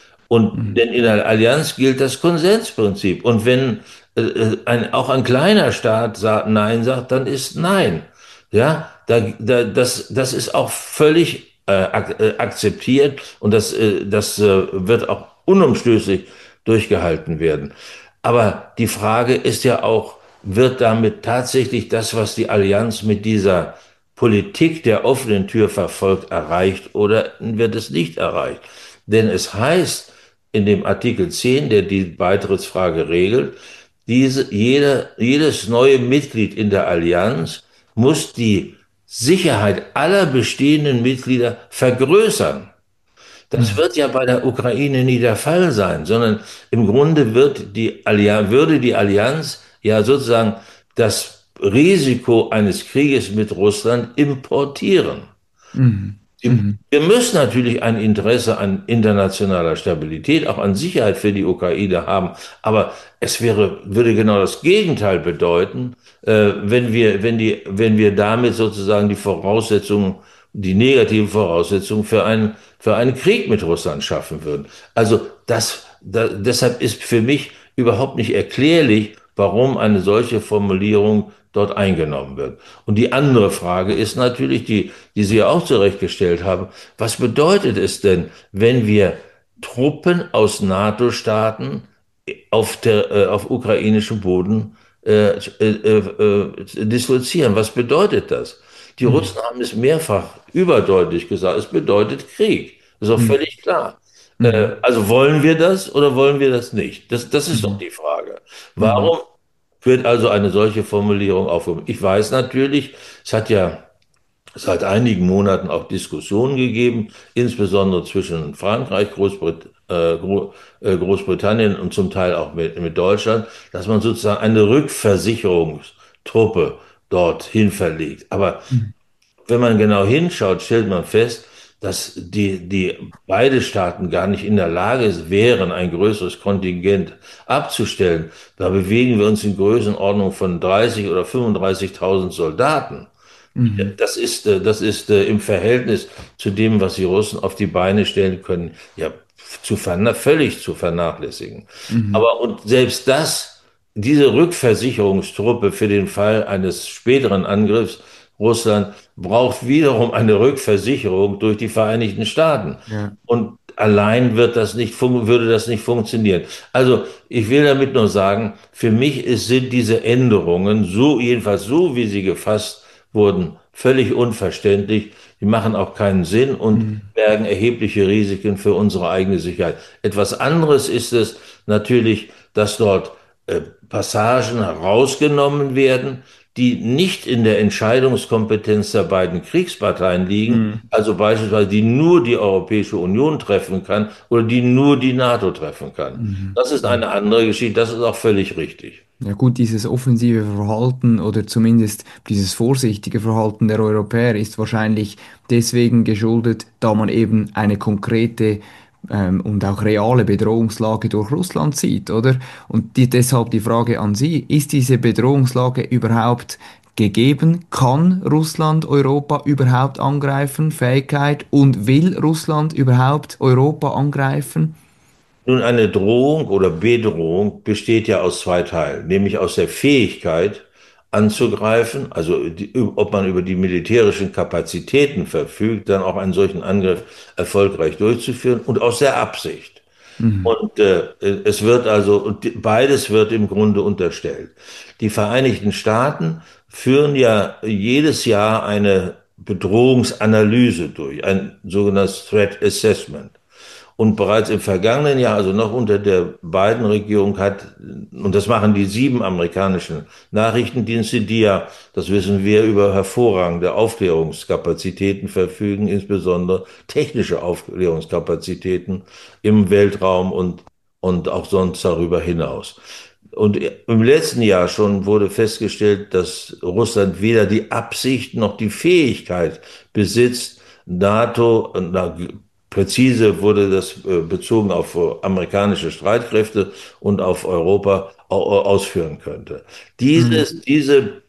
Und Mhm. denn in der Allianz gilt das Konsensprinzip. Und wenn äh, äh, ein, auch ein kleiner Staat sagt, Nein sagt, dann ist Nein. Ja, da, da, das, das ist auch völlig äh, ak äh, akzeptiert und das, äh, das äh, wird auch unumstößlich durchgehalten werden. Aber die Frage ist ja auch, wird damit tatsächlich das, was die Allianz mit dieser Politik der offenen Tür verfolgt, erreicht oder wird es nicht erreicht? Denn es heißt in dem Artikel zehn, der die Beitrittsfrage regelt, diese, jede, jedes neue Mitglied in der Allianz muss die Sicherheit aller bestehenden Mitglieder vergrößern. Das Mhm. wird ja bei der Ukraine nie der Fall sein, sondern im Grunde wird die Allianz, würde die Allianz ja sozusagen das Risiko eines Krieges mit Russland importieren. Mhm. Sie- Mhm. Wir müssen natürlich ein Interesse an internationaler Stabilität, auch an Sicherheit für die Ukraine haben. Aber es wäre, würde genau das Gegenteil bedeuten, äh, wenn wir, wenn die, wenn wir damit sozusagen die Voraussetzungen, die negativen Voraussetzungen für einen, für einen Krieg mit Russland schaffen würden. Also das, da, deshalb ist für mich überhaupt nicht erklärlich, warum eine solche Formulierung dort eingenommen wird. Und die andere Frage ist natürlich, die, die Sie ja auch zurechtgestellt haben, was bedeutet es denn, wenn wir Truppen aus NATO-Staaten auf, der, äh, auf ukrainischem Boden äh, äh, äh, dislozieren? Was bedeutet das? Die Mhm. Russen haben es mehrfach überdeutlich gesagt, es bedeutet Krieg. Das ist auch Mhm. völlig klar. Äh, Mhm. also wollen wir das oder wollen wir das nicht? Das, das ist doch Mhm. die Frage. Mhm. Warum wird also eine solche Formulierung aufgehoben? Ich weiß natürlich, es hat ja seit einigen Monaten auch Diskussionen gegeben, insbesondere zwischen Frankreich, Großbrit äh, Gro äh, Großbritannien und zum Teil auch mit, mit Deutschland, dass man sozusagen eine Rückversicherungstruppe dorthin verlegt. Aber Mhm. wenn man genau hinschaut, stellt man fest, dass die, die beide Staaten gar nicht in der Lage wären, ein größeres Kontingent abzustellen. Da bewegen wir uns in Größenordnung von dreißig oder fünfunddreißigtausend Soldaten. Mhm. Das ist, äh, das ist äh, im Verhältnis zu dem, was die Russen auf die Beine stellen können, ja, zu verna völlig zu vernachlässigen. Mhm. Aber und selbst das, diese Rückversicherungstruppe für den Fall eines späteren Angriffs Russland braucht wiederum eine Rückversicherung durch die Vereinigten Staaten. Ja. Und allein wird das nicht, fun- würde das nicht funktionieren. Also ich will damit nur sagen, für mich ist, sind diese Änderungen so, jedenfalls so, wie sie gefasst wurden, völlig unverständlich. Die machen auch keinen Sinn und Mhm. bergen erhebliche Risiken für unsere eigene Sicherheit. Etwas anderes ist es natürlich, dass dort äh, Passagen herausgenommen werden, die nicht in der Entscheidungskompetenz der beiden Kriegsparteien liegen, Mhm. also beispielsweise die nur die Europäische Union treffen kann oder die nur die NATO treffen kann. Mhm. Das ist eine Mhm. andere Geschichte, das ist auch völlig richtig. Ja gut, dieses offensive Verhalten oder zumindest dieses vorsichtige Verhalten der Europäer ist wahrscheinlich deswegen geschuldet, da man eben eine konkrete ähm, und auch reale Bedrohungslage durch Russland sieht, oder? Und die, deshalb die Frage an Sie, ist diese Bedrohungslage überhaupt gegeben? Kann Russland Europa überhaupt angreifen? Fähigkeit und will Russland überhaupt Europa angreifen? Nun, eine Drohung oder Bedrohung besteht ja aus zwei Teilen, nämlich aus der Fähigkeit anzugreifen, also die, ob man über die militärischen Kapazitäten verfügt, dann auch einen solchen Angriff erfolgreich durchzuführen, und aus der Absicht. Mhm. Und äh, es wird also, und die- beides wird im Grunde unterstellt. Die Vereinigten Staaten führen ja jedes Jahr eine Bedrohungsanalyse durch, ein sogenanntes Threat Assessment. Und bereits im vergangenen Jahr, also noch unter der Biden-Regierung, hat, und das machen die sieben amerikanischen Nachrichtendienste, die ja, das wissen wir, über hervorragende Aufklärungskapazitäten verfügen, insbesondere technische Aufklärungskapazitäten im Weltraum und, und auch sonst darüber hinaus. Und im letzten Jahr schon wurde festgestellt, dass Russland weder die Absicht noch die Fähigkeit besitzt, NATO, na, präzise wurde das äh, bezogen auf äh, amerikanische Streitkräfte und auf Europa au- ausführen könnte. Mhm. Dieses, diese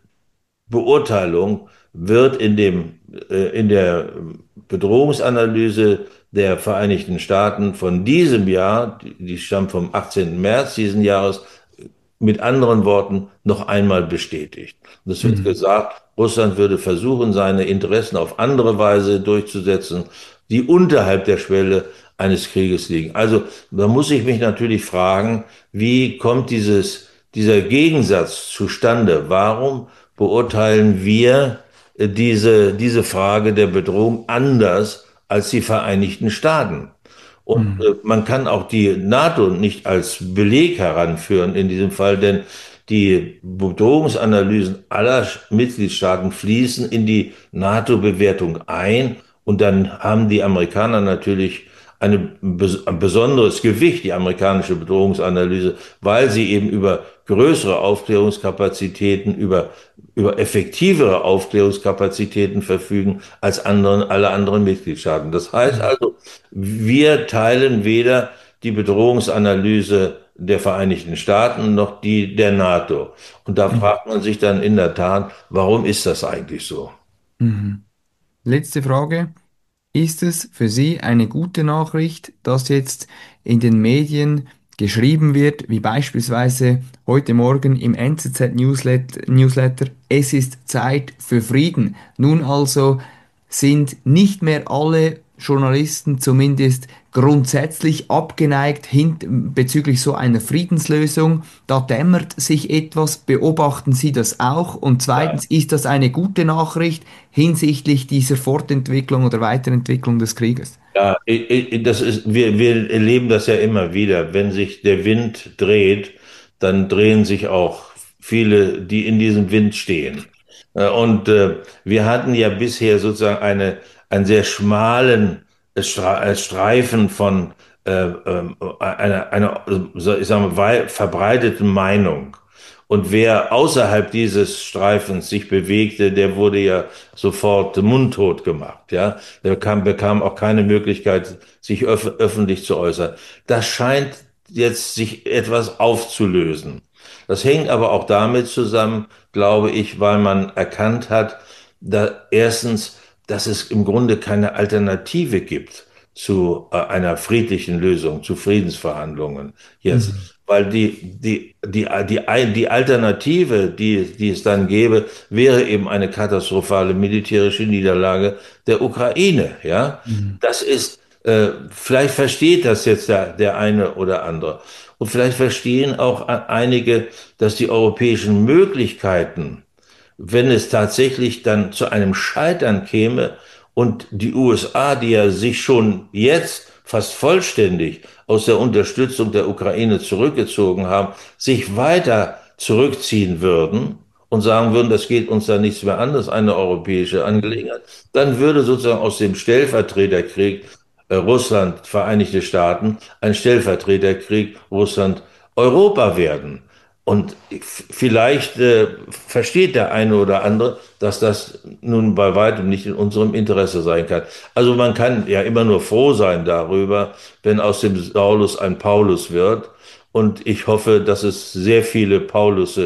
Beurteilung wird in dem, äh, in der Bedrohungsanalyse der Vereinigten Staaten von diesem Jahr, die die stammt vom achtzehnten März diesen Jahres, mit anderen Worten noch einmal bestätigt. Und es wird Mhm. gesagt, Russland würde versuchen, seine Interessen auf andere Weise durchzusetzen, die unterhalb der Schwelle eines Krieges liegen. Also da muss ich mich natürlich fragen, wie kommt dieses, dieser Gegensatz zustande? Warum beurteilen wir äh, diese, diese Frage der Bedrohung anders als die Vereinigten Staaten? Und Mhm. äh, man kann auch die NATO nicht als Beleg heranführen in diesem Fall, denn die Bedrohungsanalysen aller Mitgliedstaaten fließen in die NATO-Bewertung ein. Und dann haben die Amerikaner natürlich eine, ein besonderes Gewicht, die amerikanische Bedrohungsanalyse, weil sie eben über größere Aufklärungskapazitäten, über, über effektivere Aufklärungskapazitäten verfügen als anderen, alle anderen Mitgliedstaaten. Das heißt Mhm. also, wir teilen weder die Bedrohungsanalyse der Vereinigten Staaten noch die der NATO. Und da Mhm. fragt man sich dann in der Tat, warum ist das eigentlich so? Mhm. Letzte Frage. Ist es für Sie eine gute Nachricht, dass jetzt in den Medien geschrieben wird, wie beispielsweise heute Morgen im N Z Z Newsletter, Newsletter, es ist Zeit für Frieden? Nun also sind nicht mehr alle Journalisten zumindest grundsätzlich abgeneigt hin, bezüglich so einer Friedenslösung. Da dämmert sich etwas. Beobachten Sie das auch? Und zweitens, ist das eine gute Nachricht hinsichtlich dieser Fortentwicklung oder Weiterentwicklung des Krieges? Ja, i- i- das ist, wir, wir erleben das ja immer wieder. Wenn sich der Wind dreht, dann drehen sich auch viele, die in diesem Wind stehen. Äh, Und äh, wir hatten ja bisher sozusagen eine, einen sehr schmalen äh, Stra- äh, Streifen von äh, ähm, einer, einer, so, ich sag mal, wei- verbreiteten Meinung. Und wer außerhalb dieses Streifens sich bewegte, der wurde ja sofort mundtot gemacht, ja. Der kam, bekam auch keine Möglichkeit, sich öff öffentlich zu äußern. Das scheint jetzt sich etwas aufzulösen. Das hängt aber auch damit zusammen, glaube ich, weil man erkannt hat, da erstens, dass es im Grunde keine Alternative gibt zu äh, einer friedlichen Lösung, zu Friedensverhandlungen jetzt. Mhm. Weil die, die, die, die, die Alternative, die, die es dann gäbe, wäre eben eine katastrophale militärische Niederlage der Ukraine. Ja, Mhm. das ist, äh, vielleicht versteht das jetzt der, der eine oder andere. Und vielleicht verstehen auch einige, dass die europäischen Möglichkeiten, wenn es tatsächlich dann zu einem Scheitern käme und die U S A, die ja sich schon jetzt fast vollständig aus der Unterstützung der Ukraine zurückgezogen haben, sich weiter zurückziehen würden und sagen würden, das geht uns da nichts mehr an, das ist eine europäische Angelegenheit, dann würde sozusagen aus dem Stellvertreterkrieg äh, Russland, Vereinigte Staaten, ein Stellvertreterkrieg Russland, Europa werden. Und vielleicht äh, versteht der eine oder andere, dass das nun bei weitem nicht in unserem Interesse sein kann. Also man kann ja immer nur froh sein darüber, wenn aus dem Saulus ein Paulus wird. Und ich hoffe, dass es sehr viele Paulusse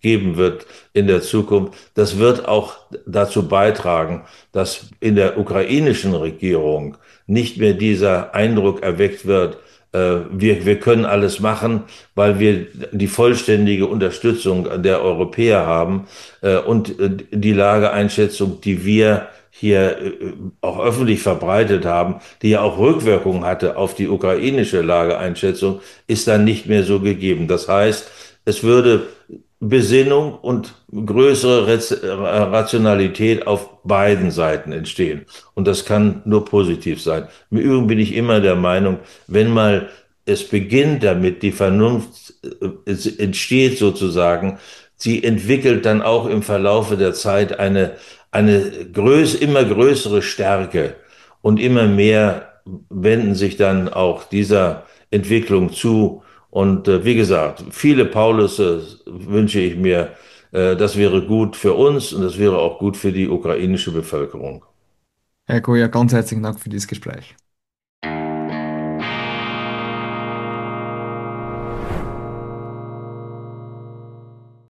geben wird in der Zukunft, das wird auch dazu beitragen, dass in der ukrainischen Regierung nicht mehr dieser Eindruck erweckt wird, äh, wir, wir können alles machen, weil wir die vollständige Unterstützung der Europäer haben äh, und äh, die Lageeinschätzung, die wir hier äh, auch öffentlich verbreitet haben, die ja auch Rückwirkungen hatte auf die ukrainische Lageeinschätzung, ist dann nicht mehr so gegeben. Das heißt, es würde Besinnung und größere Rationalität auf beiden Seiten entstehen. Und das kann nur positiv sein. Im Übrigen bin ich immer der Meinung, wenn mal es beginnt damit, die Vernunft es entsteht sozusagen, sie entwickelt dann auch im Verlaufe der Zeit eine, eine größ, immer größere Stärke und immer mehr wenden sich dann auch dieser Entwicklung zu. Und äh, wie gesagt, viele Paulus äh, wünsche ich mir, äh, das wäre gut für uns und das wäre auch gut für die ukrainische Bevölkerung. Herr Goya, ganz herzlichen Dank für dieses Gespräch.